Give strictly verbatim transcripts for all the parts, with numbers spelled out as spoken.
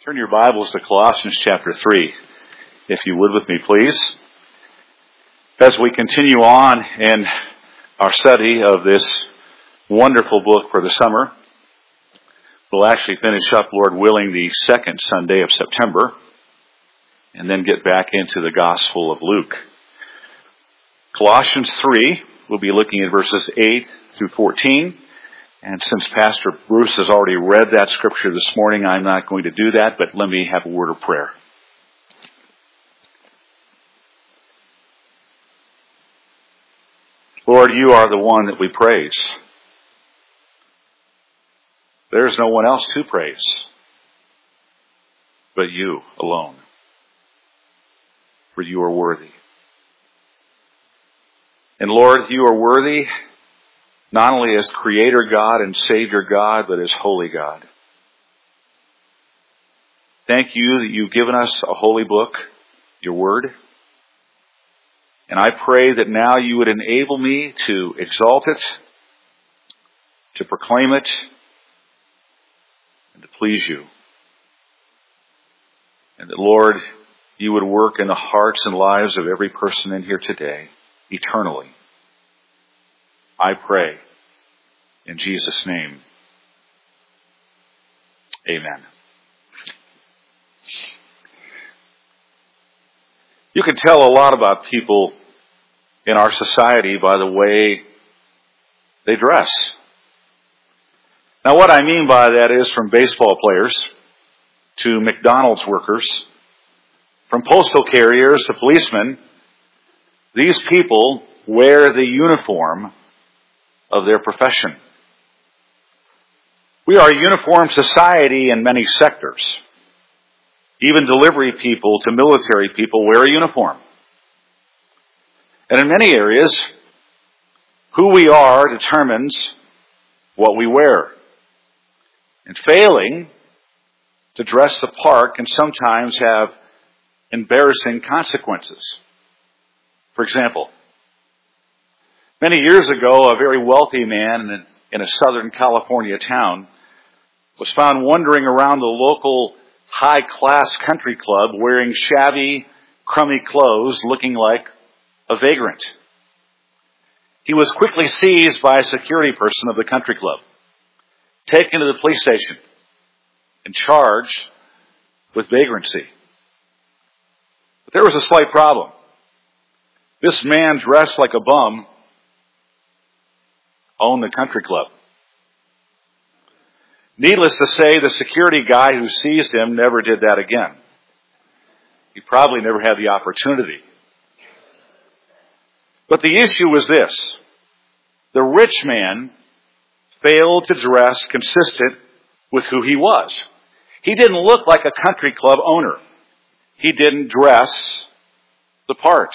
Turn your Bibles to Colossians chapter three, if you would with me, please. As we continue on in our study of this wonderful book for the summer, we'll actually finish up, Lord willing, the second Sunday of September, and then get back into the Gospel of Luke. Colossians three, we'll be looking at verses eight through fourteen. And since Pastor Bruce has already read that scripture this morning, I'm not going to do that, but let me have a word of prayer. Lord, you are the one that we praise. There's no one else to praise but you alone, for you are worthy. And Lord, you are worthy not only as Creator God and Savior God, but as Holy God. Thank you that you've given us a holy book, your Word. And I pray that now you would enable me to exalt it, to proclaim it, and to please you. And that, Lord, you would work in the hearts and lives of every person in here today, eternally. I pray in Jesus' name. Amen. You can tell a lot about people in our society by the way they dress. Now, what I mean by that is from baseball players to McDonald's workers, from postal carriers to policemen, these people wear the uniform of their profession. We are a uniform society in many sectors. Even delivery people to military people wear a uniform. And in many areas, who we are determines what we wear. And failing to dress the part can sometimes have embarrassing consequences. For example, many years ago, a very wealthy man in a Southern California town was found wandering around the local high-class country club wearing shabby, crummy clothes looking like a vagrant. He was quickly seized by a security person of the country club, taken to the police station, and charged with vagrancy. But there was a slight problem. This man, dressed like a bum, owned the country club. Needless to say, the security guy who seized him never did that again. He probably never had the opportunity. But the issue was this. The rich man failed to dress consistent with who he was. He didn't look like a country club owner. He didn't dress the part.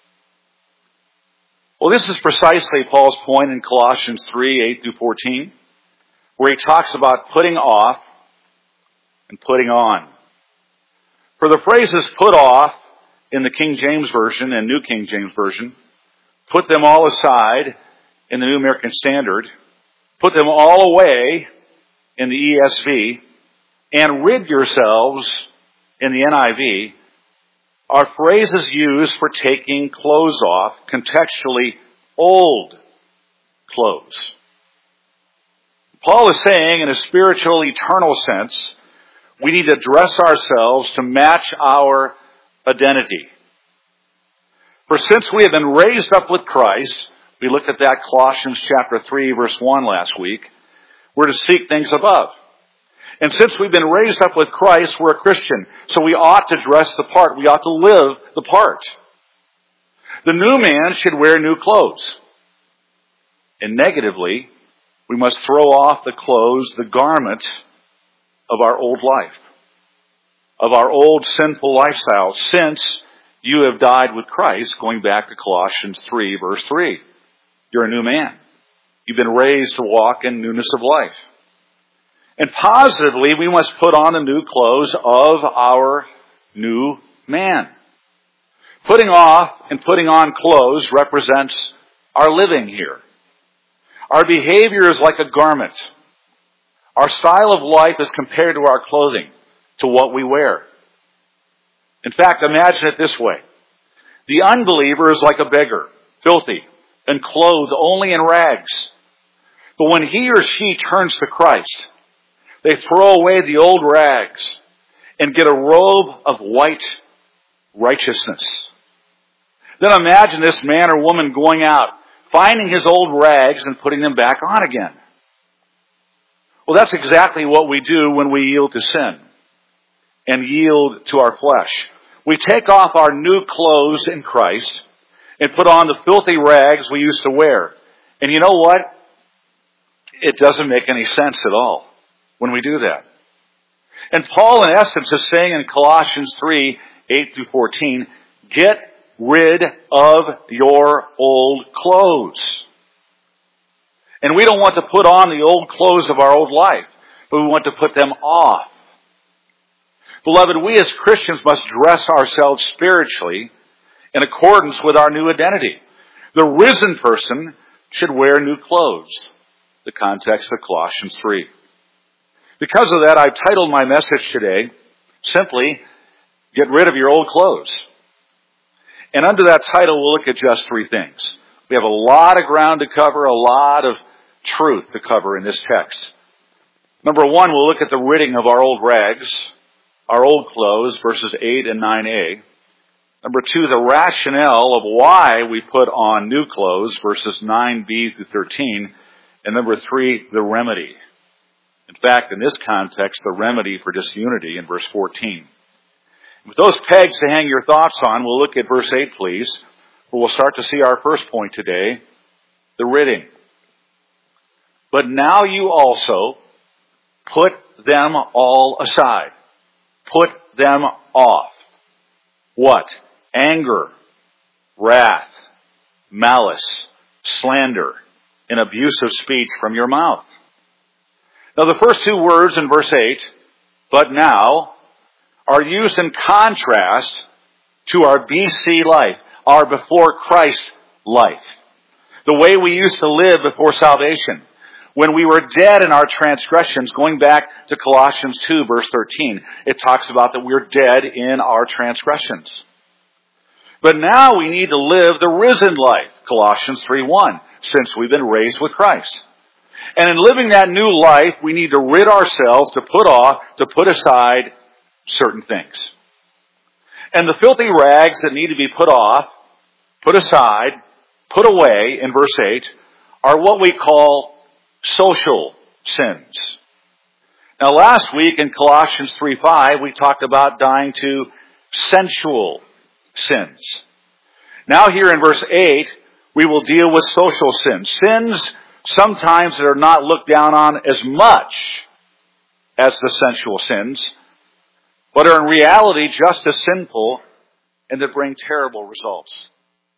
Well, this is precisely Paul's point in Colossians three, eight through fourteen, where he talks about putting off and putting on. For the phrases put off in the King James Version and New King James Version, put them all aside in the New American Standard, put them all away in the E S V, and rid yourselves in the N I V, are phrases used for taking clothes off, contextually old clothes. Paul is saying, in a spiritual, eternal sense, we need to dress ourselves to match our identity. For since we have been raised up with Christ, we looked at that Colossians chapter three, verse one last week, we're to seek things above. And since we've been raised up with Christ, we're a Christian. So we ought to dress the part. We ought to live the part. The new man should wear new clothes. And negatively, we must throw off the clothes, the garment of our old life, of our old sinful lifestyle, since you have died with Christ, going back to Colossians three, verse three. You're a new man. You've been raised to walk in newness of life. And positively, we must put on the new clothes of our new man. Putting off and putting on clothes represents our living here. Our behavior is like a garment. Our style of life is compared to our clothing. to what we wear. In fact, imagine it this way. The unbeliever is like a beggar, filthy, and clothed only in rags. But when he or she turns to Christ, they throw away the old rags and get a robe of white righteousness. Then imagine this man or woman going out, finding his old rags and putting them back on again. Well, that's exactly what we do when we yield to sin and yield to our flesh. We take off our new clothes in Christ and put on the filthy rags we used to wear. And you know what? It doesn't make any sense at all when we do that. And Paul, in essence, is saying in Colossians three, eight through fourteen, get rid of your old clothes. And we don't want to put on the old clothes of our old life, but we want to put them off. Beloved, we as Christians must dress ourselves spiritually in accordance with our new identity. The risen person should wear new clothes. The context of Colossians three. Because of that, I've titled my message today simply, Get Rid of Your Old Clothes. And under that title, we'll look at just three things. We have a lot of ground to cover, a lot of truth to cover in this text. Number one, we'll look at the ridding of our old rags, our old clothes, verses eight and nine a. Number two, the rationale of why we put on new clothes, verses nine b through thirteen. And number three, the remedy. In fact, in this context, the remedy for disunity in verse fourteen. With those pegs to hang your thoughts on, we'll look at verse eight, please, where we'll start to see our first point today, the ridding. But now you also put them all aside. Put them off. What? Anger, wrath, malice, slander, and abusive speech from your mouth. Now the first two words in verse eight, but now, are used in contrast to our B C life, our before Christ life. The way we used to live before salvation. When we were dead in our transgressions, going back to Colossians two, verse thirteen, it talks about that we're dead in our transgressions. But now we need to live the risen life, Colossians three one, since we've been raised with Christ. And in living that new life, we need to rid ourselves, to put off, to put aside certain things. And the filthy rags that need to be put off, put aside, put away in verse eight, are what we call social sins. Now last week in Colossians three five, we talked about dying to sensual sins. Now here in verse eight, we will deal with social sins. Sins sometimes that are not looked down on as much as the sensual sins, but are in reality just as sinful and that bring terrible results.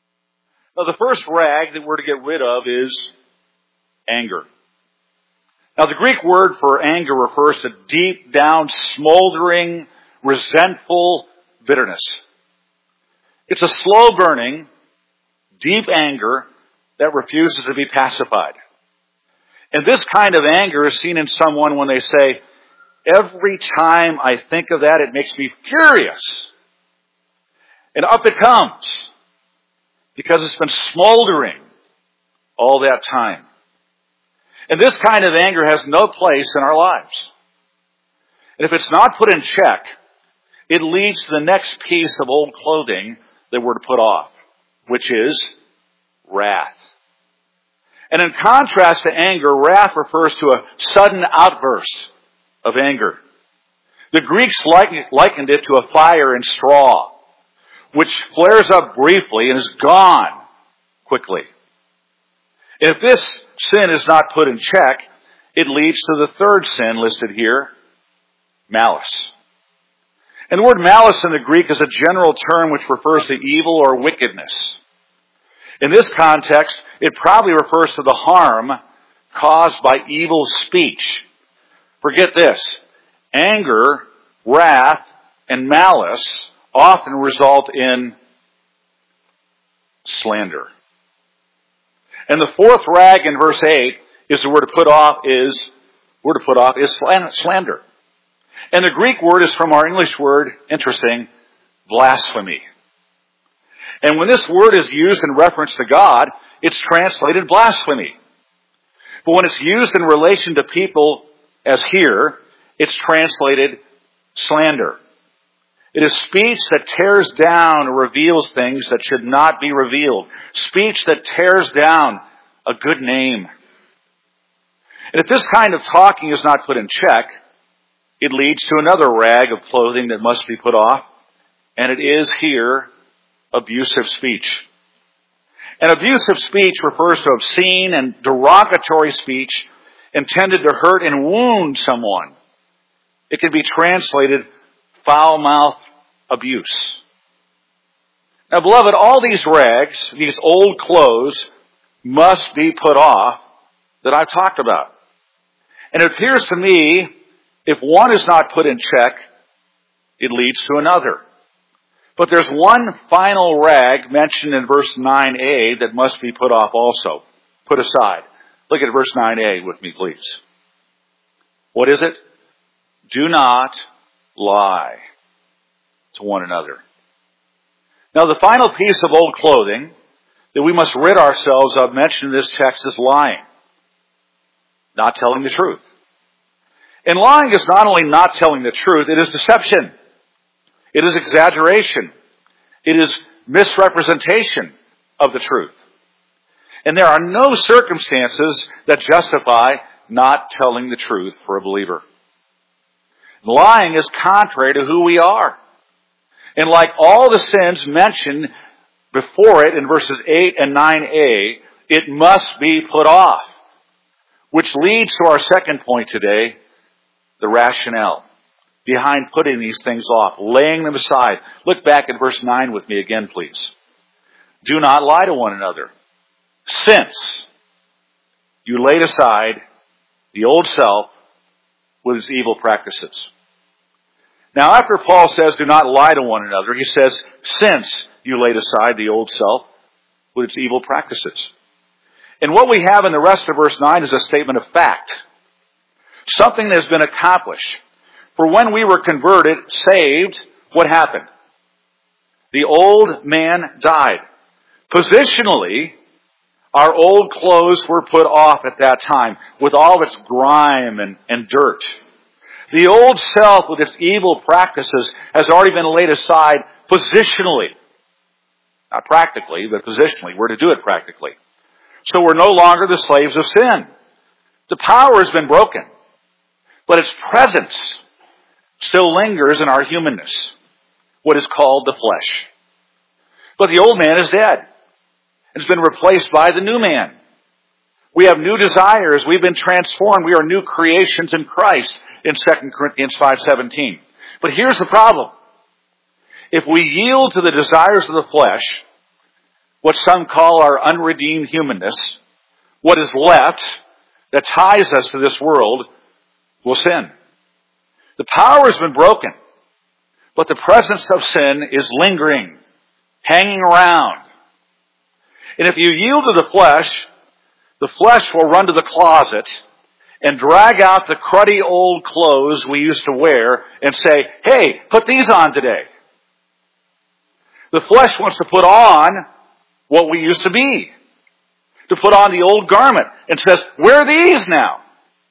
Now the first rag that we're to get rid of is anger. Now the Greek word for anger refers to deep down, smoldering, resentful bitterness. It's a slow burning, deep anger that refuses to be pacified. And this kind of anger is seen in someone when they say, every time I think of that, it makes me furious. And up it comes. Because it's been smoldering all that time. And this kind of anger has no place in our lives. And if it's not put in check, it leads to the next piece of old clothing that we're to put off, which is wrath. And in contrast to anger, wrath refers to a sudden outburst of anger. The Greeks likened it to a fire in straw, which flares up briefly and is gone quickly. And if this sin is not put in check, it leads to the third sin listed here, malice. And the word malice in the Greek is a general term which refers to evil or wickedness. In this context, it probably refers to the harm caused by evil speech. Forget this. Anger, wrath, and malice often result in slander. And the fourth rag in verse eight is the word to put off is, word to put off is slander. And the Greek word is from our English word, interesting, blasphemy. And when this word is used in reference to God, it's translated blasphemy. But when it's used in relation to people, as here, it's translated slander. It is speech that tears down or reveals things that should not be revealed. Speech that tears down a good name. And if this kind of talking is not put in check, it leads to another rag of clothing that must be put off. And it is here abusive speech. And abusive speech refers to obscene and derogatory speech intended to hurt and wound someone. It can be translated foul-mouthed abuse. Now, beloved, all these rags, these old clothes, must be put off that I've talked about. And it appears to me, if one is not put in check, it leads to another. But there's one final rag mentioned in verse nine a that must be put off also, put aside. Look at verse nine a with me, please. What is it? Do not lie to one another. Now, the final piece of old clothing that we must rid ourselves of mentioned in this text is lying. Not telling the truth. And lying is not only not telling the truth, it is deception. It is exaggeration. It is misrepresentation of the truth. And there are no circumstances that justify not telling the truth for a believer. Lying is contrary to who we are. And like all the sins mentioned before it in verses eight and nine a, it must be put off. Which leads to our second point today, the rationale behind putting these things off, laying them aside. Look back at verse nine with me again, please. Do not lie to one another, since you laid aside the old self with its evil practices. Now, after Paul says, do not lie to one another, he says, since you laid aside the old self with its evil practices. And what we have in the rest of verse nine is a statement of fact. Something that has been accomplished. For when we were converted, saved, what happened? The old man died. Positionally, our old clothes were put off at that time with all of its grime and, and dirt. The old self with its evil practices has already been laid aside positionally. Not practically, but positionally. We're to do it practically. So we're no longer the slaves of sin. The power has been broken. But its presence still lingers in our humanness. What is called the flesh. But the old man is dead. It's been replaced by the new man. We have new desires. We've been transformed. We are new creations in Christ in Second Corinthians five seventeen. But here's the problem. If we yield to the desires of the flesh, what some call our unredeemed humanness, what is left that ties us to this world will sin. The power has been broken, but the presence of sin is lingering, hanging around. And if you yield to the flesh, the flesh will run to the closet and drag out the cruddy old clothes we used to wear and say, hey, put these on today. The flesh wants to put on what we used to be. To put on the old garment and says, wear these now.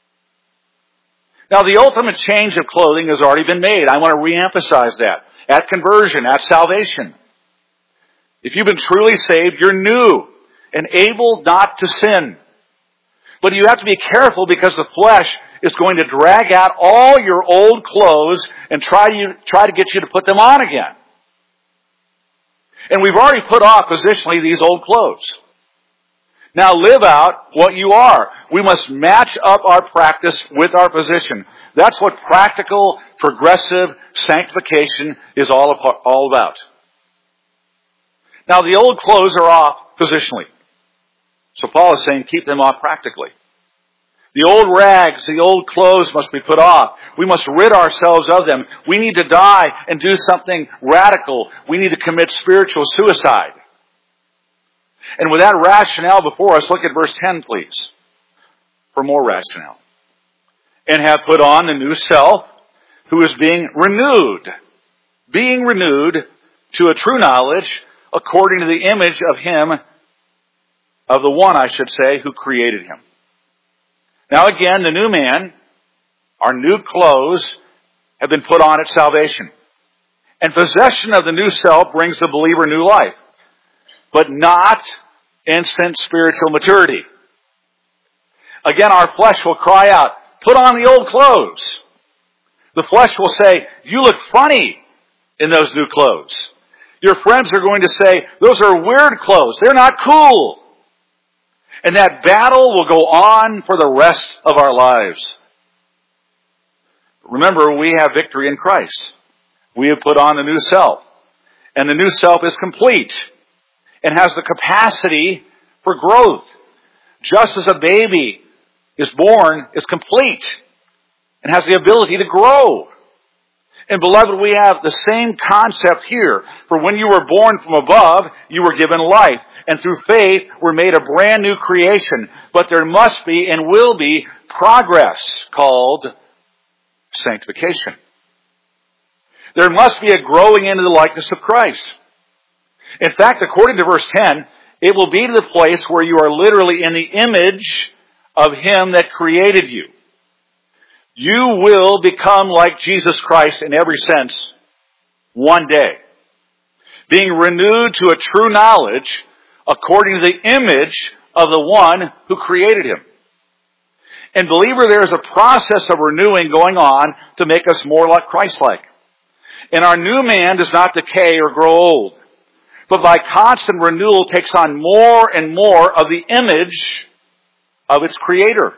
Now the ultimate change of clothing has already been made. I want to reemphasize that. At conversion, at salvation. If you've been truly saved, you're new and able not to sin. But you have to be careful because the flesh is going to drag out all your old clothes and try to, try to get you to put them on again. And we've already put off positionally these old clothes. Now live out what you are. We must match up our practice with our position. That's what practical, progressive sanctification is all all about. Now the old clothes are off positionally. So Paul is saying keep them off practically. The old rags, the old clothes must be put off. We must rid ourselves of them. We need to die and do something radical. We need to commit spiritual suicide. And with that rationale before us, look at verse ten, please, for more rationale. And have put on the new self, who is being renewed. Being renewed to a true knowledge according to the image of Him, of the one, I should say, who created him. Now again, the new man, our new clothes, have been put on at salvation. And possession of the new self brings the believer new life, but not instant spiritual maturity. Again, our flesh will cry out, put on the old clothes. The flesh will say, you look funny in those new clothes. Your friends are going to say, those are weird clothes. They're not cool. And that battle will go on for the rest of our lives. Remember, we have victory in Christ. We have put on the new self. And the new self is complete and has the capacity for growth. Just as a baby is born, is complete and has the ability to grow. And beloved, we have the same concept here. For when you were born from above, you were given life. And through faith, we're made a brand new creation. But there must be and will be progress called sanctification. There must be a growing into the likeness of Christ. In fact, according to verse ten, it will be to the place where you are literally in the image of Him that created you. You will become like Jesus Christ in every sense one day. Being renewed to a true knowledge according to the image of the one who created Him. And believer, there is a process of renewing going on to make us more like Christ-like. And our new man does not decay or grow old, but by constant renewal takes on more and more of the image of its Creator.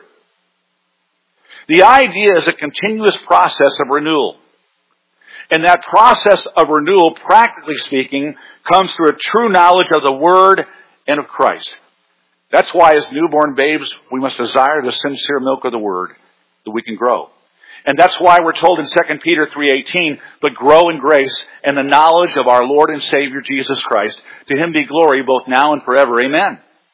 The idea is a continuous process of renewal. And that process of renewal, practically speaking, comes through a true knowledge of the Word and of Christ. That's why as newborn babes, we must desire the sincere milk of the Word, that we can grow. And that's why we're told in Second Peter three eighteen, but grow in grace and the knowledge of our Lord and Savior Jesus Christ. To Him be glory both now and forever. Amen.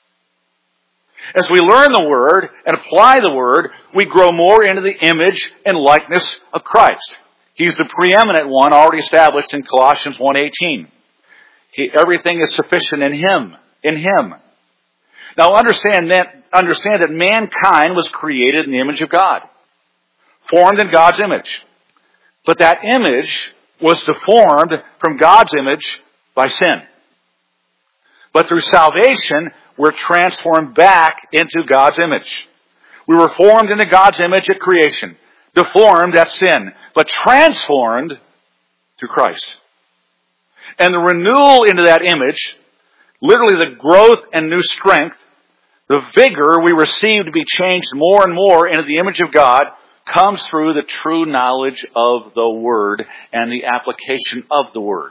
As we learn the Word and apply the Word, we grow more into the image and likeness of Christ. He's the preeminent one already established in Colossians one eighteen. He, everything is sufficient in Him. In Him. Now understand that, understand that mankind was created in the image of God. Formed in God's image. But that image was deformed from God's image by sin. But through salvation, we're transformed back into God's image. We were formed into God's image at creation. Deformed at sin. But transformed through Christ. And the renewal into that image, literally the growth and new strength, the vigor we receive to be changed more and more into the image of God, comes through the true knowledge of the Word and the application of the Word.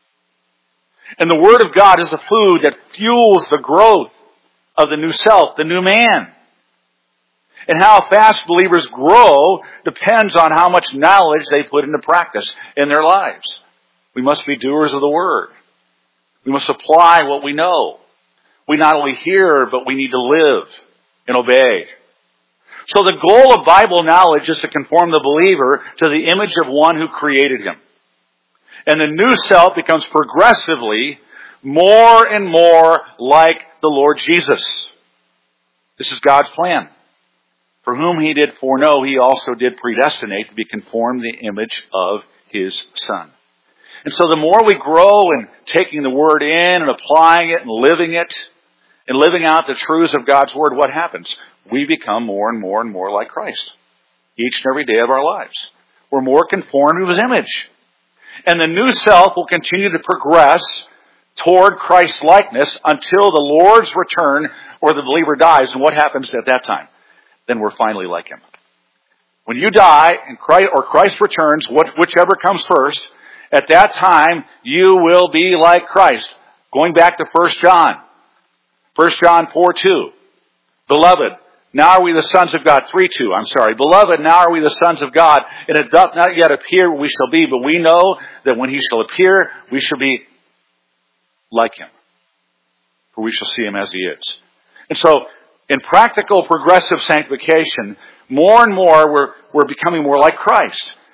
And the Word of God is the food that fuels the growth of the new self, the new man. And how fast believers grow depends on how much knowledge they put into practice in their lives. We must be doers of the Word. We must apply what we know. We not only hear, but we need to live and obey. So the goal of Bible knowledge is to conform the believer to the image of one who created him. And the new self becomes progressively more and more like the Lord Jesus. This is God's plan. For whom He did foreknow, He also did predestinate to be conformed to the image of His Son. And so the more we grow in taking the Word in and applying it and living it and living out the truths of God's Word, what happens? We become more and more and more like Christ. Each and every day of our lives. We're more conformed to His image. And the new self will continue to progress toward Christ's likeness until the Lord's return or the believer dies. And what happens at that time? Then we're finally like Him. When you die and Christ, or Christ returns, whichever comes first, at that time you will be like Christ. Going back to First John. First John four two. Beloved, now are we the sons of God. three two, I'm sorry. Beloved, now are we the sons of God, and it doth not yet appear what we shall be, but we know that when He shall appear, we shall be like Him. For we shall see Him as He is. And so, in practical progressive sanctification, more and more we're, we're becoming more like Christ.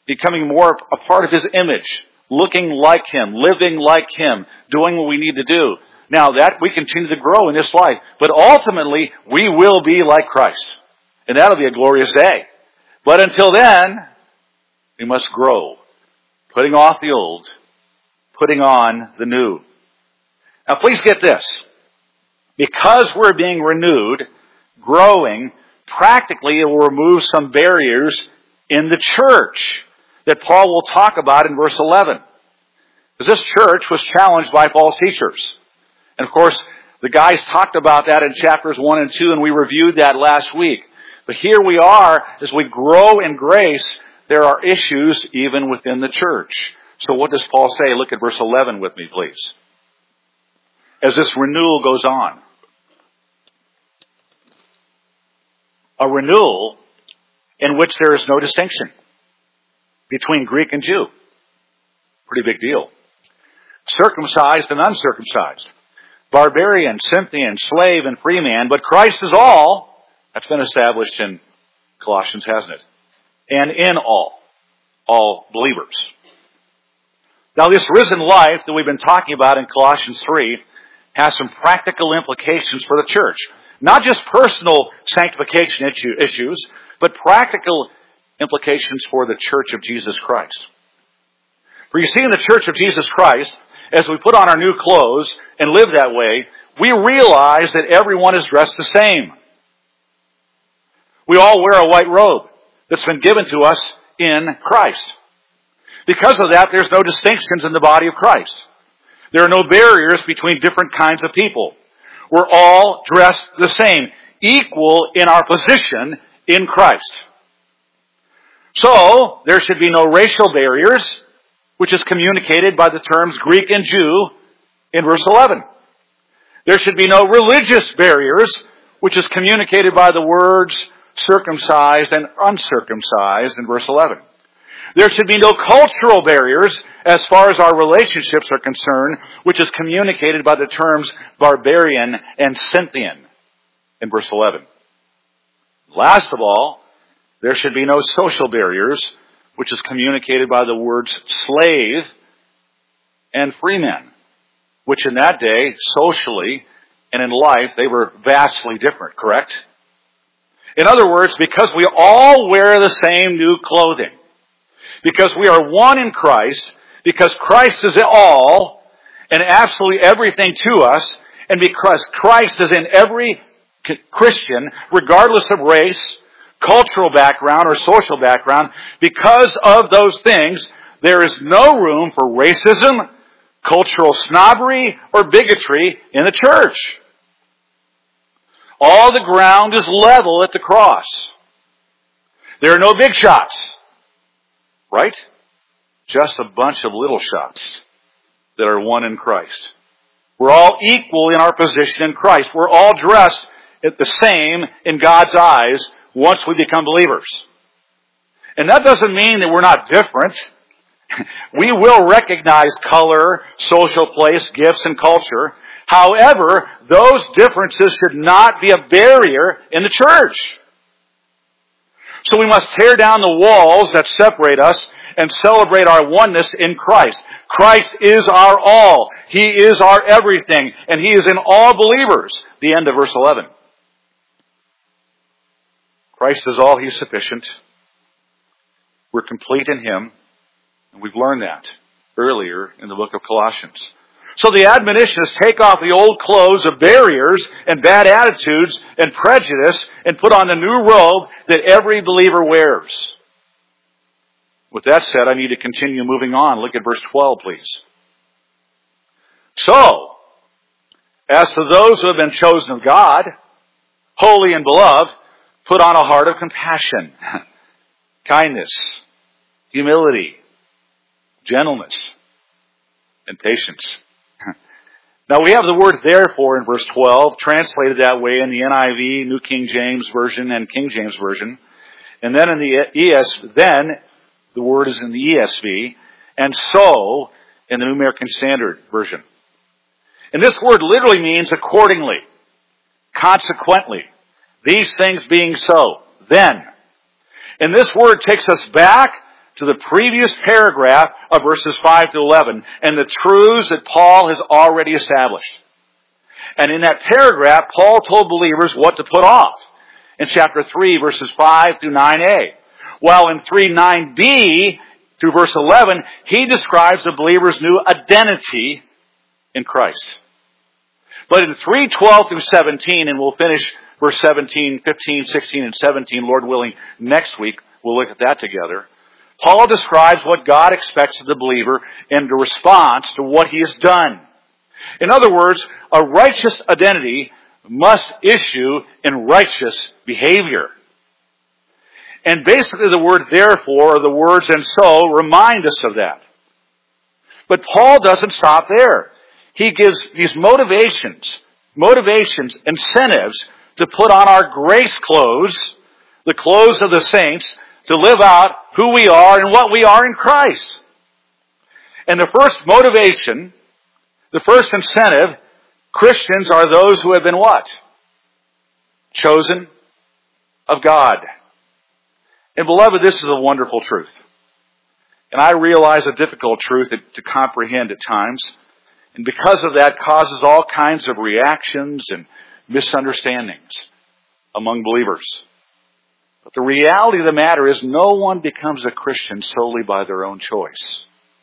becoming more a part of His image, looking like Him, living like Him, doing what we need to do. Now that we continue to grow in this life, but ultimately we will be like Christ. And that'll be a glorious day. But until then, we must grow, putting off the old, putting on the new. Now please get this. Because we're being renewed, growing, practically it will remove some barriers in the church that Paul will talk about in verse eleven. Because this church was challenged by false teachers. And of course, the guys talked about that in chapters one and two, and we reviewed that last week. But here we are, as we grow in grace, there are issues even within the church. So what does Paul say? Look at verse eleven with me, please. As this renewal goes on. A renewal in which there is no distinction between Greek and Jew. Pretty big deal. Circumcised and uncircumcised. Barbarian, Scythian, slave, and free man. But Christ is all. That's been established in Colossians, hasn't it? And in all. All believers. Now this risen life that we've been talking about in Colossians three has some practical implications for the church. Not just personal sanctification issue, issues, but practical implications for the church of Jesus Christ. For you see, in the church of Jesus Christ, as we put on our new clothes and live that way, we realize that everyone is dressed the same. We all wear a white robe that's been given to us in Christ. Because of that, there's no distinctions in the body of Christ. There are no barriers between different kinds of people. We're all dressed the same, equal in our position in Christ. So, there should be no racial barriers, which is communicated by the terms Greek and Jew in verse eleven. There should be no religious barriers, which is communicated by the words circumcised and uncircumcised in verse eleven. There should be no cultural barriers as far as our relationships are concerned, which is communicated by the terms barbarian and Scythian in verse eleven. Last of all, there should be no social barriers, which is communicated by the words slave and freeman, which in that day, socially and in life, they were vastly different, correct? In other words, because we all wear the same new clothing, because we are one in Christ, because Christ is all and absolutely everything to us, and because Christ is in every Christian, regardless of race, cultural background, or social background, because of those things, there is no room for racism, cultural snobbery, or bigotry in the church. All the ground is level at the cross. There are no big shots. Right? Just a bunch of little shots that are one in Christ. We're all equal in our position in Christ. We're all dressed at the same in God's eyes once we become believers. And that doesn't mean that we're not different. We will recognize color, social place, gifts, and culture. However, those differences should not be a barrier in the church. So we must tear down the walls that separate us and celebrate our oneness in Christ. Christ is our all. He is our everything. And He is in all believers. The end of verse eleven. Christ is all. He's sufficient. We're complete in Him. And we've learned that earlier in the book of Colossians. So the admonition is take off the old clothes of barriers and bad attitudes and prejudice and put on the new robe that every believer wears. With that said, I need to continue moving on. Look at verse twelve, please. So, as to those who have been chosen of God, holy and beloved, put on a heart of compassion, kindness, humility, gentleness, and patience. Now we have the word therefore in verse twelve, translated that way in the N I V, New King James Version, and King James Version. And then in the E S V, then the word is in the E S V, and so in the New American Standard Version. And this word literally means accordingly, consequently, these things being so, then. And this word takes us back to the previous paragraph of verses five to eleven and the truths that Paul has already established. And in that paragraph, Paul told believers what to put off in chapter three, verses five through nine a. While in three nine b through verse eleven, he describes the believer's new identity in Christ. But in three twelve through seventeen, and we'll finish verse seventeen, fifteen, sixteen, and seventeen, Lord willing, next week, we'll look at that together. Paul describes what God expects of the believer in the response to what he has done. In other words, a righteous identity must issue in righteous behavior. And basically the word therefore, or the words and so, remind us of that. But Paul doesn't stop there. He gives these motivations, motivations, incentives to put on our grace clothes, the clothes of the saints, to live out who we are and what we are in Christ. And the first motivation, the first incentive, Christians are those who have been what? Chosen of God. And beloved, this is a wonderful truth. And I realize a difficult truth to comprehend at times. And because of that, causes all kinds of reactions and misunderstandings among believers. But the reality of the matter is no one becomes a Christian solely by their own choice.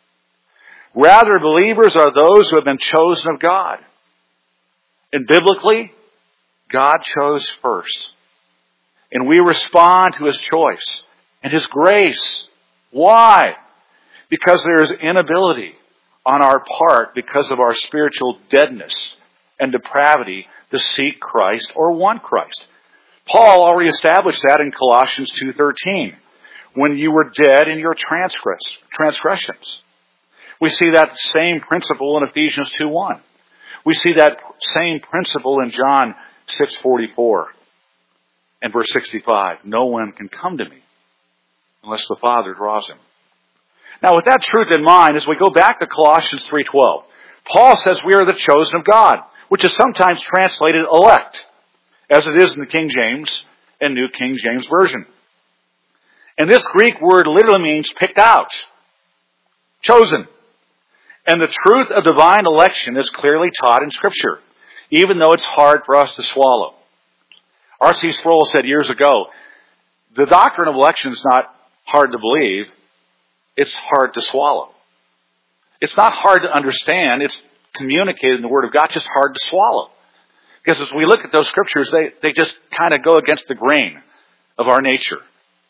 Rather, believers are those who have been chosen of God. And biblically, God chose first. And we respond to His choice and His grace. Why? Because there is inability on our part, because of our spiritual deadness and depravity, to seek Christ or want Christ. Paul already established that in Colossians two thirteen, when you were dead in your transgress, transgressions. We see that same principle in Ephesians two one. We see that same principle in John six forty-four and verse sixty-five. No one can come to me unless the Father draws him. Now, with that truth in mind, as we go back to Colossians three twelve, Paul says we are the chosen of God, which is sometimes translated elect, as it is in the King James and New King James Version. And this Greek word literally means picked out, chosen. And the truth of divine election is clearly taught in Scripture, even though it's hard for us to swallow. R C Sproul said years ago, the doctrine of election is not hard to believe, it's hard to swallow. It's not hard to understand, it's communicated in the Word of God, just hard to swallow. Because as we look at those Scriptures, they, they just kind of go against the grain of our nature.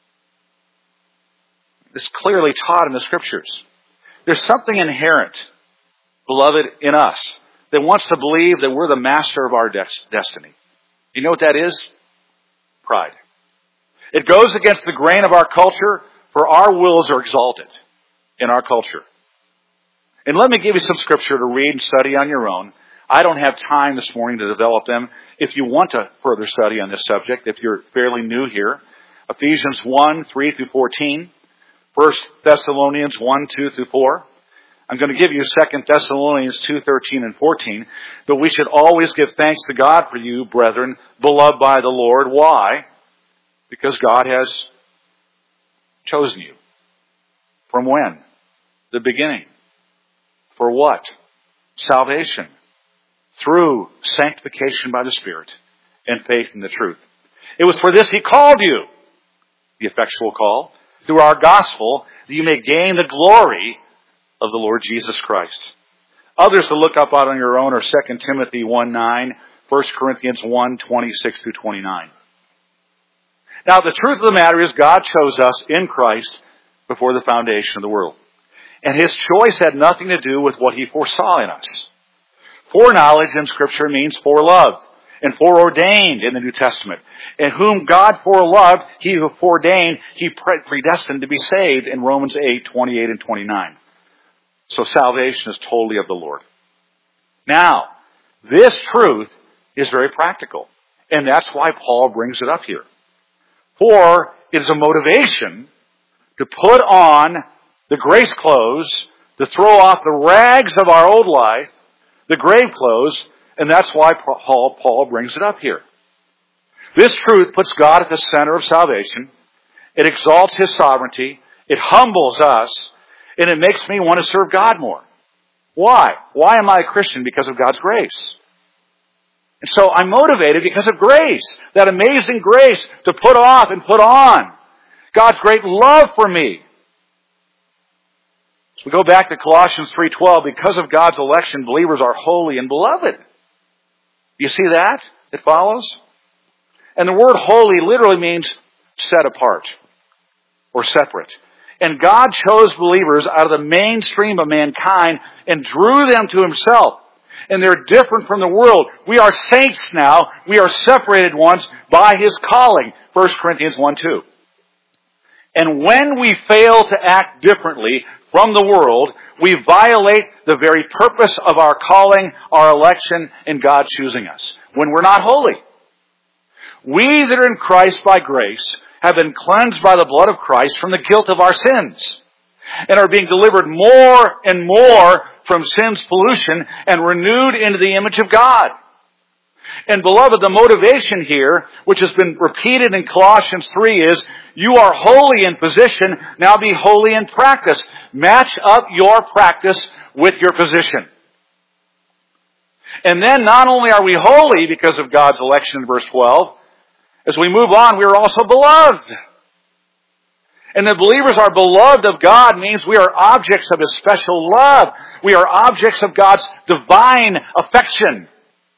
It's clearly taught in the Scriptures. There's something inherent, beloved, in us that wants to believe that we're the master of our des- destiny. You know what that is? Pride. It goes against the grain of our culture, for our wills are exalted in our culture. And let me give you some Scripture to read and study on your own. I don't have time this morning to develop them. If you want to further study on this subject, if you're fairly new here, Ephesians one, three through fourteen, First Thessalonians one, two through four. I'm going to give you Second Thessalonians two, thirteen and fourteen. But we should always give thanks to God for you, brethren, beloved by the Lord. Why? Because God has chosen you. From when? The beginning. For what? Salvation. Through sanctification by the Spirit and faith in the truth. It was for this He called you, the effectual call, through our gospel, that you may gain the glory of the Lord Jesus Christ. Others to look up on your own are Second Timothy one nine, First Corinthians one, twenty-six through twenty-nine. Now, the truth of the matter is God chose us in Christ before the foundation of the world. And His choice had nothing to do with what He foresaw in us. Foreknowledge in Scripture means foreloved and foreordained in the New Testament. And whom God foreloved, He who foreordained, He predestined to be saved in Romans eight, twenty-eight and twenty-nine. So salvation is totally of the Lord. Now, this truth is very practical. And that's why Paul brings it up here. For it is a motivation to put on the grace clothes, to throw off the rags of our old life, the grave clothes, and that's why Paul, Paul brings it up here. This truth puts God at the center of salvation. It exalts His sovereignty It humbles us, and it makes me want to serve God more. Why? Why am I a Christian? Because of God's grace. And so I'm motivated because of grace. That amazing grace to put off and put on. God's great love for me. So we go back to Colossians three twelve. Because of God's election, believers are holy and beloved. You see that? It follows? And the word holy literally means set apart or separate. And God chose believers out of the mainstream of mankind and drew them to Himself. And they're different from the world. We are saints now. We are separated ones by His calling. First Corinthians one two. And when we fail to act differently from the world, we violate the very purpose of our calling, our election, and God choosing us. When we're not holy. We that are in Christ by grace have been cleansed by the blood of Christ from the guilt of our sins, and are being delivered more and more from sin's pollution and renewed into the image of God. And beloved, the motivation here, which has been repeated in Colossians three, is you are holy in position, now be holy in practice. Match up your practice with your position. And then not only are we holy because of God's election in verse twelve, as we move on, we are also beloved. And the believers are beloved of God means we are objects of His special love. We are objects of God's divine affection.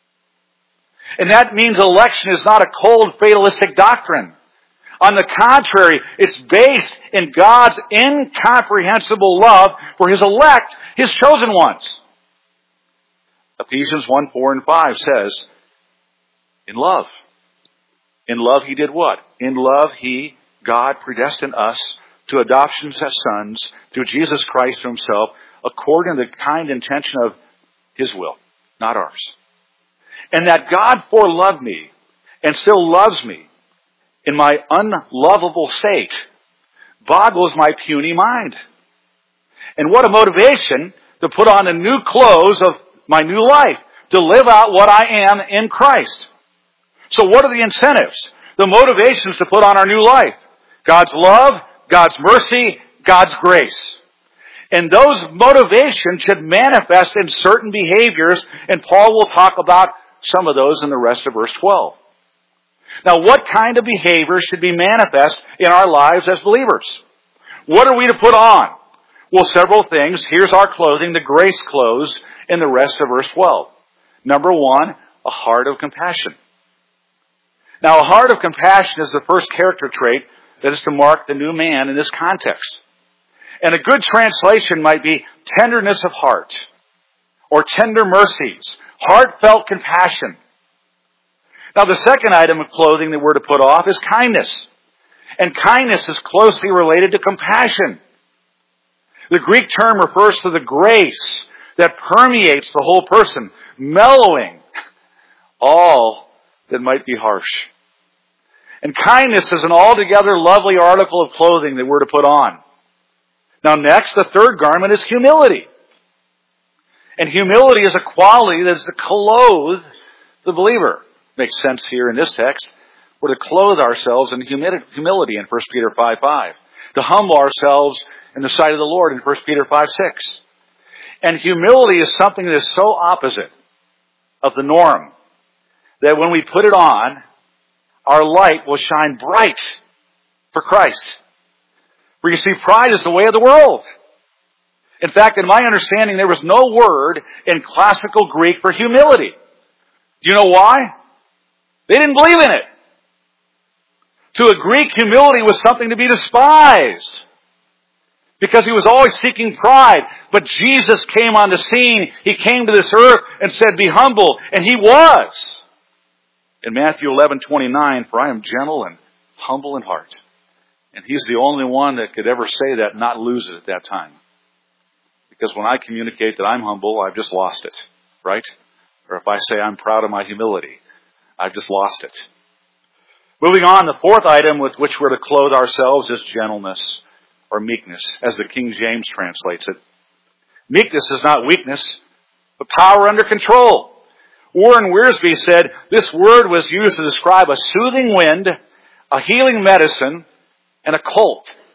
And that means election is not a cold fatalistic doctrine. On the contrary, it's based in God's incomprehensible love for His elect, His chosen ones. Ephesians one, four, and five says, in love. In love He did what? In love He, God, predestined us to adoption as sons through Jesus Christ to Himself, according to the kind intention of His will, not ours. And that God foreloved me and still loves me in my unlovable state boggles my puny mind. And what a motivation to put on a new clothes of my new life, to live out what I am in Christ. So what are the incentives? The motivations to put on our new life? God's love, God's mercy, God's grace. And those motivations should manifest in certain behaviors, and Paul will talk about some of those in the rest of verse twelve. Now, what kind of behavior should be manifest in our lives as believers? What are we to put on? Well, several things. Here's our clothing, the grace clothes, in the rest of verse twelve. Number one, a heart of compassion. Now, a heart of compassion is the first character trait that is to mark the new man in this context. And a good translation might be tenderness of heart, or tender mercies, heartfelt compassion. Now, the second item of clothing that we're to put off is kindness. And kindness is closely related to compassion. The Greek term refers to the grace that permeates the whole person, mellowing all that might be harsh. And kindness is an altogether lovely article of clothing that we're to put on. Now next, the third garment is humility. And humility is a quality that is to clothe the believer. Makes sense here in this text. We're to clothe ourselves in humility in First Peter five five. To humble ourselves in the sight of the Lord in First Peter five six. And humility is something that is so opposite of the norm that when we put it on, our light will shine bright for Christ. For you see, pride is the way of the world. In fact, in my understanding, there was no word in classical Greek for humility. Do you know why? They didn't believe in it. To a Greek, humility was something to be despised, because he was always seeking pride. But Jesus came on the scene. He came to this earth and said, be humble. And he was. In Matthew eleven twenty-nine, for I am gentle and humble in heart. And he's the only one that could ever say that and not lose it at that time. Because when I communicate that I'm humble, I've just lost it. Right? Or if I say I'm proud of my humility, I've just lost it. Moving on, the fourth item with which we're to clothe ourselves is gentleness or meekness, as the King James translates it. Meekness is not weakness, but power under control. Warren Wiersbe said this word was used to describe a soothing wind, a healing medicine, and a colt.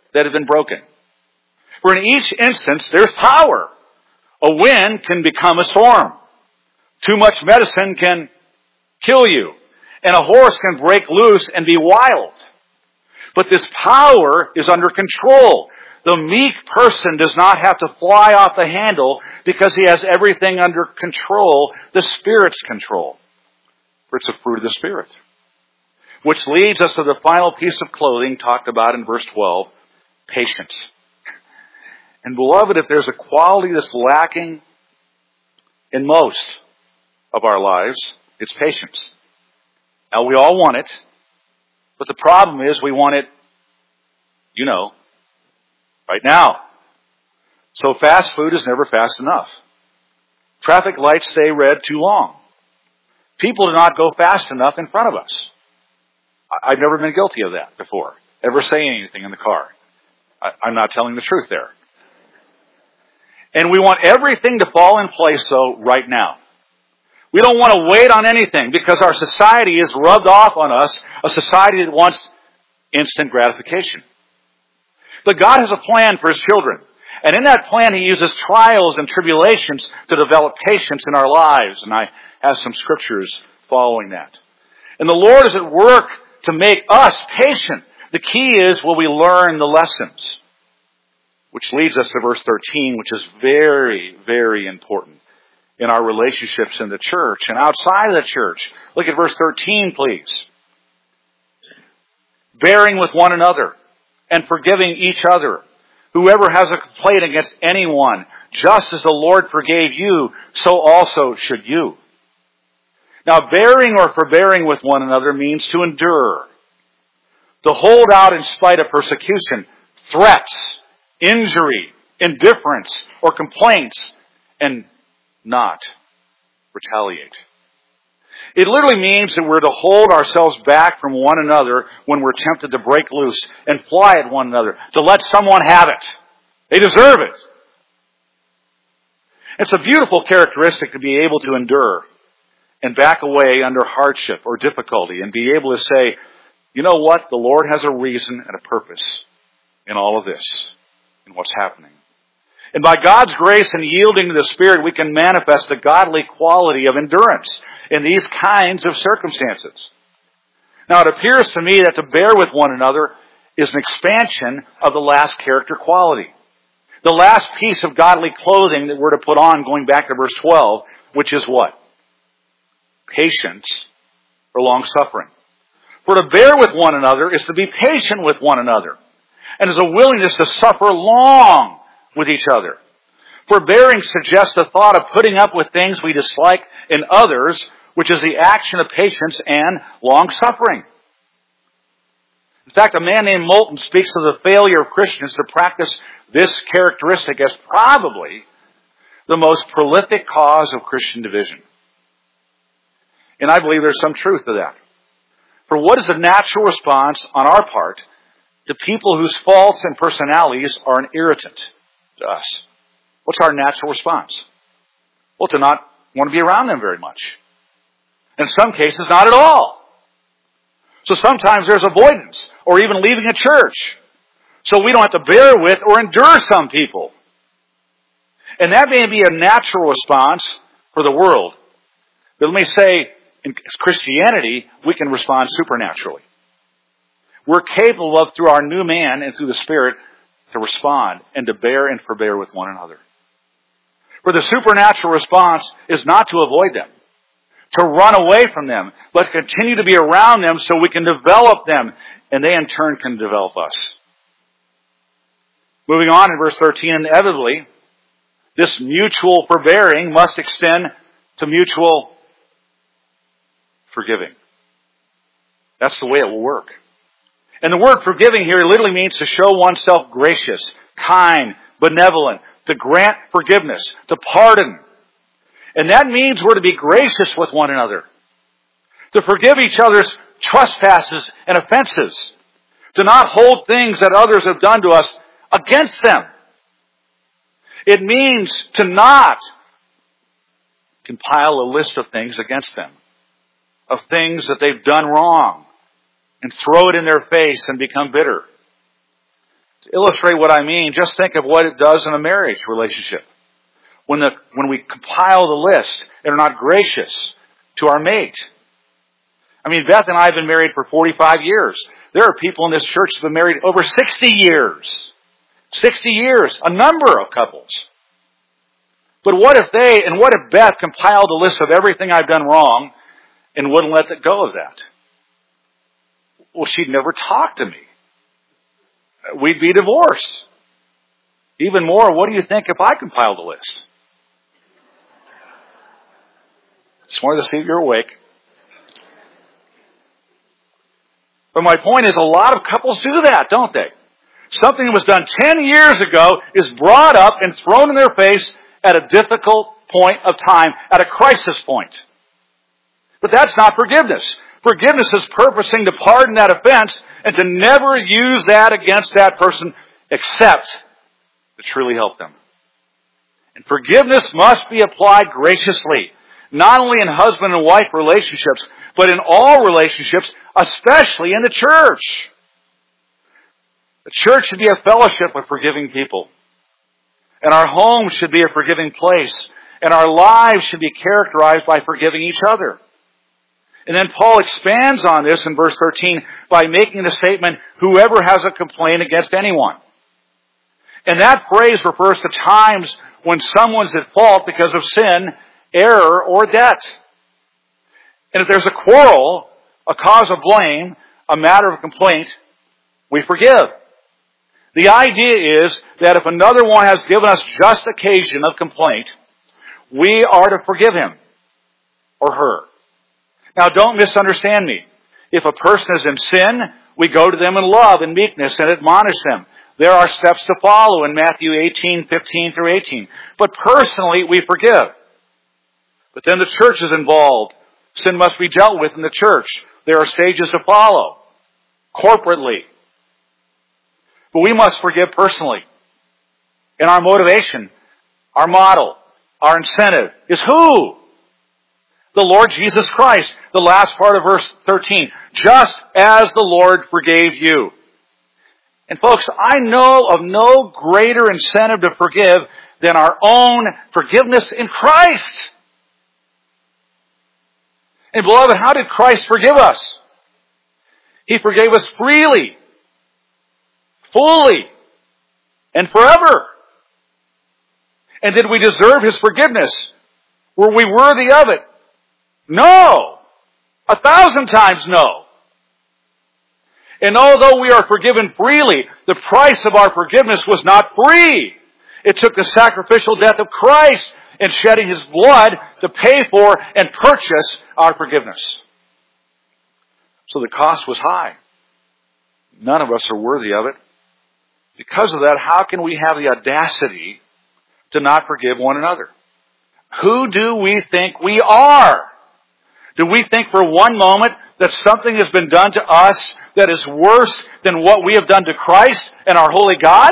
that have been broken. For in each instance, there's power. A wind can become a storm. Too much medicine can kill you. And a horse can break loose and be wild. But this power is under control. The meek person does not have to fly off the handle because he has everything under control, the Spirit's control. For it's a fruit of the Spirit. Which leads us to the final piece of clothing talked about in verse twelve, patience. And beloved, if there's a quality that's lacking in most of our lives, it's patience. Now, we all want it, but the problem is we want it, you know, right now. So fast food is never fast enough. Traffic lights stay red too long. People do not go fast enough in front of us. I've never been guilty of that before, ever saying anything in the car. I'm not telling the truth there. And we want everything to fall in place, though, right now. We don't want to wait on anything because our society is rubbed off on us, a society that wants instant gratification. But God has a plan for His children. And in that plan, He uses trials and tribulations to develop patience in our lives. And I have some scriptures following that. And the Lord is at work to make us patient. The key is, will we learn the lessons? Which leads us to verse thirteen, which is very, very important in our relationships in the church and outside of the church. Look at verse thirteen, please. Bearing with one another and forgiving each other. Whoever has a complaint against anyone, just as the Lord forgave you, so also should you. Now, bearing or forbearing with one another means to endure. To hold out in spite of persecution, threats, injury, indifference, or complaints, and not retaliate. It literally means that we're to hold ourselves back from one another when we're tempted to break loose and fly at one another, to let someone have it. They deserve it. It's a beautiful characteristic to be able to endure and back away under hardship or difficulty and be able to say, you know what? The Lord has a reason and a purpose in all of this, in what's happening. And by God's grace and yielding to the Spirit, we can manifest the godly quality of endurance in these kinds of circumstances. Now, it appears to me that to bear with one another is an expansion of the last character quality. The last piece of godly clothing that we're to put on, going back to verse twelve, which is what? Patience or long-suffering. For to bear with one another is to be patient with one another, and is a willingness to suffer long with each other. Forbearing suggests the thought of putting up with things we dislike in others, which is the action of patience and long-suffering. In fact, a man named Moulton speaks of the failure of Christians to practice this characteristic as probably the most prolific cause of Christian division. And I believe there's some truth to that. For what is the natural response on our part to people whose faults and personalities are an irritant to us? What's our natural response? Well, to not want to be around them very much. In some cases, not at all. So sometimes there's avoidance or even leaving a church. So we don't have to bear with or endure some people. And that may be a natural response for the world. But let me say, in Christianity, we can respond supernaturally. We're capable of, through our new man and through the Spirit, to respond and to bear and forbear with one another. For the supernatural response is not to avoid them, to run away from them, but continue to be around them so we can develop them, and they in turn can develop us. Moving on in verse thirteen, inevitably, this mutual forbearing must extend to mutual forgiving. That's the way it will work. And the word forgiving here literally means to show oneself gracious, kind, benevolent, to grant forgiveness, to pardon. And that means we're to be gracious with one another, to forgive each other's trespasses and offenses, to not hold things that others have done to us against them. It means to not compile a list of things against them, of things that they've done wrong, and throw it in their face and become bitter. To illustrate what I mean, just think of what it does in a marriage relationship. When the, when we compile the list and are not gracious to our mate. I mean, Beth and I have been married for forty-five years. There are people in this church that have been married over sixty years. sixty years. A number of couples. But what if they, and what if Beth compiled a list of everything I've done wrong and wouldn't let it go of that? Well, she'd never talk to me. We'd be divorced. Even more, what do you think if I compiled a list? Just wanted to see if you're awake. But my point is, a lot of couples do that, don't they? Something that was done ten years ago is brought up and thrown in their face at a difficult point of time, at a crisis point. But that's not forgiveness. Forgiveness is purposing to pardon that offense and to never use that against that person except to truly help them. And forgiveness must be applied graciously, not only in husband and wife relationships, but in all relationships, especially in the church. The church should be a fellowship of forgiving people. And our home should be a forgiving place. And our lives should be characterized by forgiving each other. And then Paul expands on this in verse thirteen by making the statement, whoever has a complaint against anyone. And that phrase refers to times when someone's at fault because of sin, error, or debt. And if there's a quarrel, a cause of blame, a matter of complaint, we forgive. The idea is that if another one has given us just occasion of complaint, we are to forgive him or her. Now, don't misunderstand me. If a person is in sin, we go to them in love and meekness and admonish them. There are steps to follow in Matthew eighteen, fifteen through eighteen. But personally, we forgive. But then the church is involved. Sin must be dealt with in the church. There are stages to follow, corporately. But we must forgive personally. And our motivation, our model, our incentive is who? The Lord Jesus Christ. The last part of verse thirteen. Just as the Lord forgave you. And folks, I know of no greater incentive to forgive than our own forgiveness in Christ. And beloved, how did Christ forgive us? He forgave us freely, fully, and forever. And did we deserve His forgiveness? Were we worthy of it? No! A thousand times no! And although we are forgiven freely, the price of our forgiveness was not free. It took the sacrificial death of Christ and shedding His blood to pay for and purchase our forgiveness. So the cost was high. None of us are worthy of it. Because of that, how can we have the audacity to not forgive one another? Who do we think we are? Do we think for one moment that something has been done to us that is worse than what we have done to Christ and our holy God?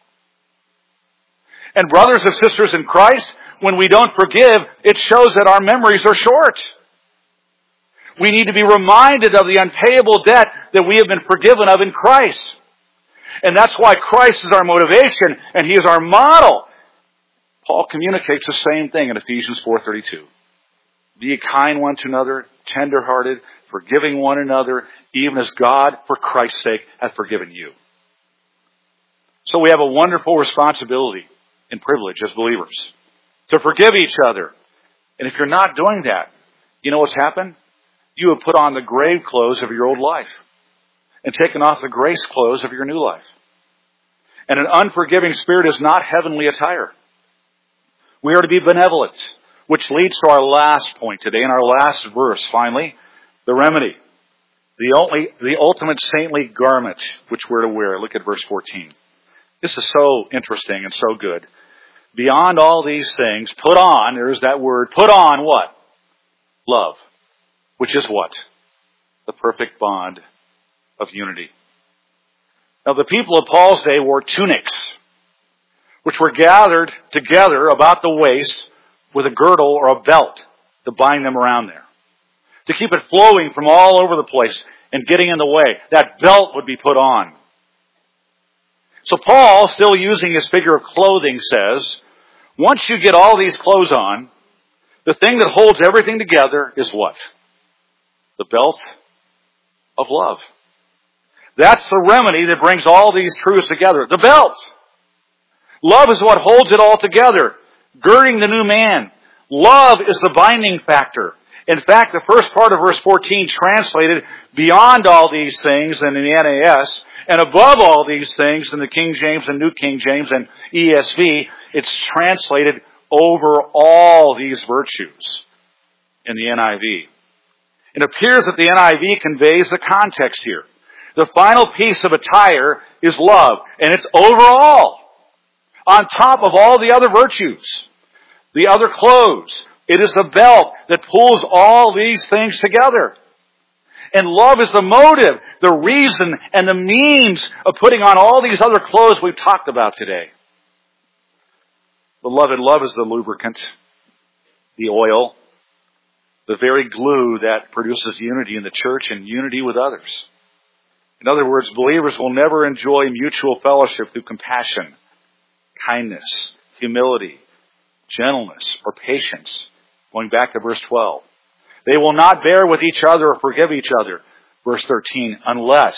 And brothers and sisters in Christ, when we don't forgive, it shows that our memories are short. We need to be reminded of the unpayable debt that we have been forgiven of in Christ. And that's why Christ is our motivation and He is our model. Paul communicates the same thing in Ephesians four thirty-two. Be kind one to another, tender-hearted, forgiving one another, even as God, for Christ's sake, hath forgiven you. So we have a wonderful responsibility and privilege as believers to forgive each other. And if you're not doing that, you know what's happened? You have put on the grave clothes of your old life and taken off the grace clothes of your new life. And an unforgiving spirit is not heavenly attire. We are to be benevolent, which leads to our last point today, in our last verse, finally, the remedy. The only, the ultimate saintly garment which we're to wear. Look at verse fourteen. This is so interesting and so good. Beyond all these things, put on, there's that word, put on what? Love. Which is what? The perfect bond of unity. Now the people of Paul's day wore tunics, which were gathered together about the waist with a girdle or a belt to bind them around there. To keep it flowing from all over the place and getting in the way. That belt would be put on. So Paul, still using his figure of clothing, says, once you get all these clothes on, the thing that holds everything together is what? The belt of love. That's the remedy that brings all these truths together. The belt. Love is what holds it all together, girding the new man. Love is the binding factor. In fact, the first part of verse fourteen translated beyond all these things in the N A S, and above all these things in the King James and New King James and E S V, it's translated over all these virtues in the N I V. It appears that the N I V conveys the context here. The final piece of attire is love, and it's overall, on top of all the other virtues, the other clothes. It is the belt that pulls all these things together. And love is the motive, the reason, and the means of putting on all these other clothes we've talked about today. Beloved, love is the lubricant, the oil, the very glue that produces unity in the church and unity with others. In other words, believers will never enjoy mutual fellowship through compassion, kindness, humility, gentleness, or patience. Going back to verse twelve. They will not bear with each other or forgive each other. Verse thirteen, unless,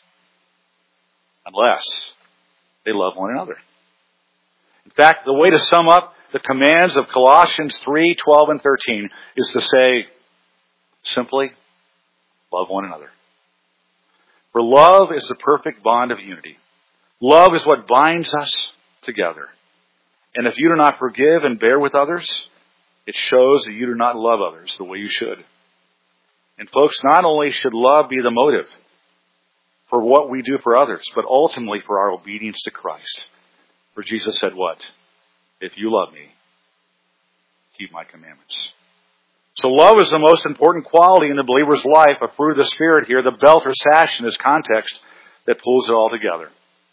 unless they love one another. In fact, the way to sum up the commands of Colossians three, twelve, and thirteen is to say, simply, love one another. For love is the perfect bond of unity. Love is what binds us together. And if you do not forgive and bear with others, it shows that you do not love others the way you should. And folks, not only should love be the motive for what we do for others, but ultimately for our obedience to Christ. For Jesus said what? If you love me, keep my commandments. So love is the most important quality in the believer's life, a fruit of the Spirit here, the belt or sash in this context that pulls it all together.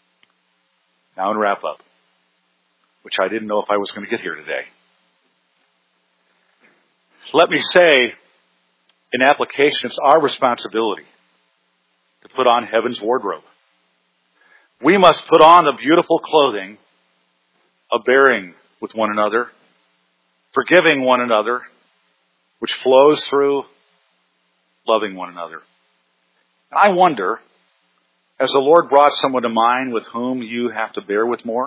Now in wrap up, which I didn't know if I was going to get here today. Let me say, in application, it's our responsibility to put on heaven's wardrobe. We must put on the beautiful clothing of bearing with one another, forgiving one another, which flows through loving one another. And I wonder, has the Lord brought someone to mind with whom you have to bear with more?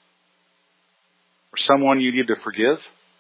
Or someone you need to forgive?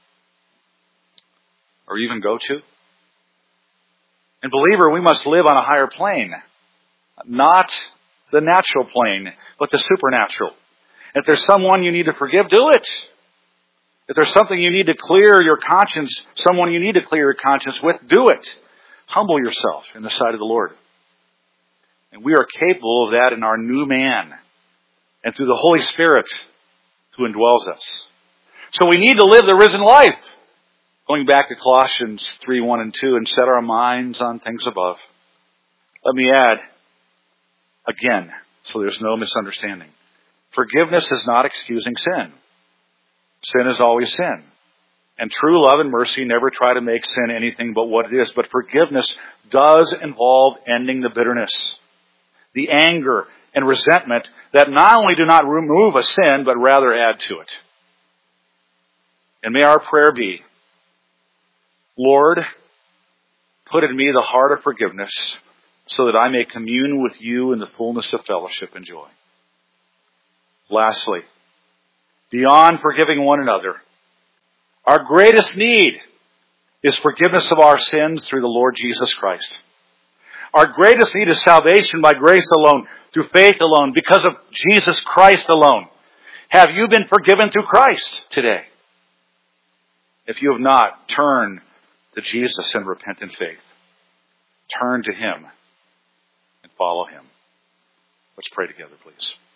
Or even go to? And believer, we must live on a higher plane. Not the natural plane, but the supernatural. If there's someone you need to forgive, do it. If there's something you need to clear your conscience, someone you need to clear your conscience with, do it. Humble yourself in the sight of the Lord. And we are capable of that in our new man and through the Holy Spirit who indwells us. So we need to live the risen life. Going back to Colossians three, one and two, and set our minds on things above. Let me add, again, so there's no misunderstanding. Forgiveness is not excusing sin. Sin is always sin. And true love and mercy never try to make sin anything but what it is. But forgiveness does involve ending the bitterness, the anger and resentment that not only do not remove a sin, but rather add to it. And may our prayer be, Lord, put in me the heart of forgiveness so that I may commune with you in the fullness of fellowship and joy. Lastly, beyond forgiving one another, our greatest need is forgiveness of our sins through the Lord Jesus Christ. Our greatest need is salvation by grace alone, through faith alone, because of Jesus Christ alone. Have you been forgiven through Christ today? If you have not, turn to Jesus in repentant faith. Turn to Him and follow Him. Let's pray together, please.